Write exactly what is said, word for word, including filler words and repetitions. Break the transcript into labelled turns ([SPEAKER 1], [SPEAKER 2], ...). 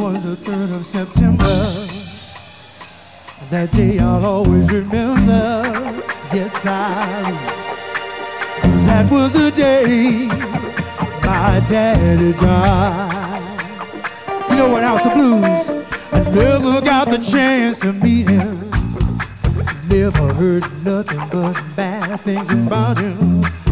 [SPEAKER 1] was the third of September. That day I'll always remember. Yes, I will. 'Cause that was the day my daddy died. You know what, House of Blues? I never got the chance to meet him. Never heard nothing but bad things about him.